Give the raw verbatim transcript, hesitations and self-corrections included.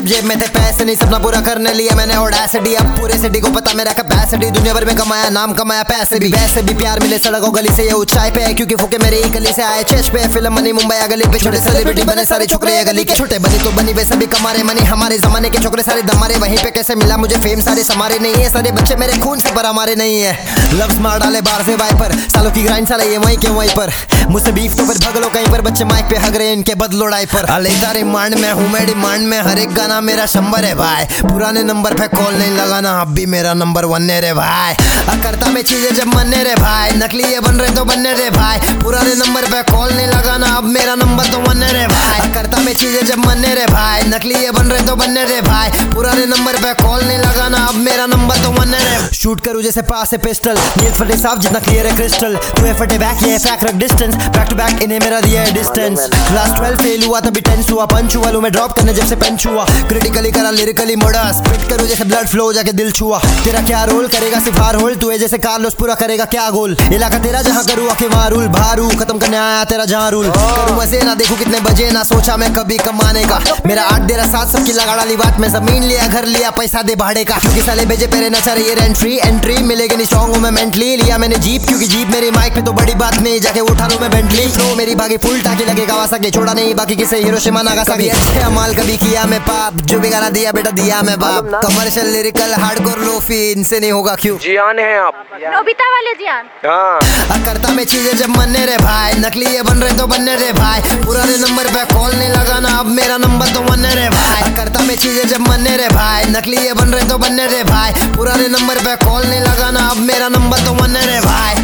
सिर्फ जेब में थे पैसे नहीं, सपना पूरा करने लिया मैंने ऑडेसिटी। अब पूरे सिटी को पता मेरा कैपेसिटी, दुनिया भर में कमाया नाम कमाया पैसे भी। वैसे भी प्यार मिले सड़कों गली से, ये ऊंचाई पे है क्योंकि फूके मेरी गली से आए चेस्ट पे। फिल्म बनी मुंबई गली पे, छोटे सेलिब्रिटी बने सारे छोकरे गली के। छोटे बनी तो बनी वैसे भी कमारे मनी, हमारे जमाने के छोकरे सारे दमारे। वहीं पे कैसे मिला मुझे फेम, सारे समारे नहीं है, सारे बच्चे मेरे खून से पर हमारे नहीं है। लफ्ज मार डाले बाहर से वाइपर, सालों की ग्राइंड साला ये वहीं के वहीं पर। मुझसे बीफ तो फिर भगलो कहीं पर, बच्चे माइक पे हग रहे इनके बदलो डाइपर। लेता रिमांड में हूँ मैं डिमांड में, हर एक गाना मेरा शंबर है भाई। पुराने नंबर पे कॉल नहीं लगाना, अब भी मेरा नंबर वन है रे भाई। करता मैं चीजें जब मनने रे भाई, नकली ये बन रहे तो बनने रे भाई। पुराने नंबर पे कॉल नहीं लगाना, अब मेरा नंबर तो वन है रे भाई। करता मैं चीजें जब मनने रे भाई, नकली ये बन रहे तो बनने रे भाई। पुराने नंबर पे कॉल नहीं लगाना, अब मेरा नंबर तो वन है रे। शूट करूँ जैसे पास से पिस्टल, नील फटे साफ जितना क्लियर है क्रिस्टल। तू फटे बैक ये फैक रख डिस्टेंस, बैक टू बैक इन्हें मेरा दिया है डिस्टेंस। क्लास ट्वेल्व फेल हुआ तभी टेंस हुआ, पंच हुआ लू मैं ड्रॉप करने जब से पेंच हुआ। क्रिटिकली करा लिरिकली मोड़ा, स्पिट करूँ जैसे ब्लड फ्लो जाके दिल छुआ। तेरा क्या रोल करेगा सिफार होल, तू है जैसे कार्लोस पूरा करेगा क्या गोल। इलाका तेरा जहाँ करूँ आके वहाँ रूल, भारू खत्म करने आया तेरा जहाँ रूल। करूँ मजे ना देखूं कितने बजे, ना सोचा मैं कभी कमाने का। मेरा आठ देरा सात सबकी लगा डाली बात, मैं जमीन लिया घर लिया पैसा दे भाड़े का। क्योंकि साले भेजे पेरे नचा रही है एंट्री एंट्री मिलेगी नहीं स्ट्रॉन्ग हूँ मैं मेंटली। लिया मैंने जीप क्योंकि जीप मेरी माइक पे तो बड़ी बात नहीं, जाके उठा लूं मैं बेंटली। फ्लो मेरी भागी फुल टाकी लगे कावासाकी, छोड़ा नहीं बाकी किसे हिरोशिमा नागासाकी। अच्छे अमाल कभी किया मैं पाप, जो भी गाना दिया बेटा दिया मैं बाप। कमर्शियल लिरिकल हार्डकोर लोफी, इनसे नहीं होगा क्यों। जियान है आप, नोबिता वाले जियान। हाँ करता मैं चीजें जब मनने रे भाई, नकली ये बन रहे तो बनने रे भाई। पुराने नंबर पे कॉल नहीं लगाना, अब मेरा नंबर तो बनने रे भाई। करता मैं चीजें जब मनने रे भाई, नकली ये बन रहे तो बनने रे भाई। पुराने नंबर पे कॉल नहीं लगाना, अब मेरा नंबर तो बनने रे भाई।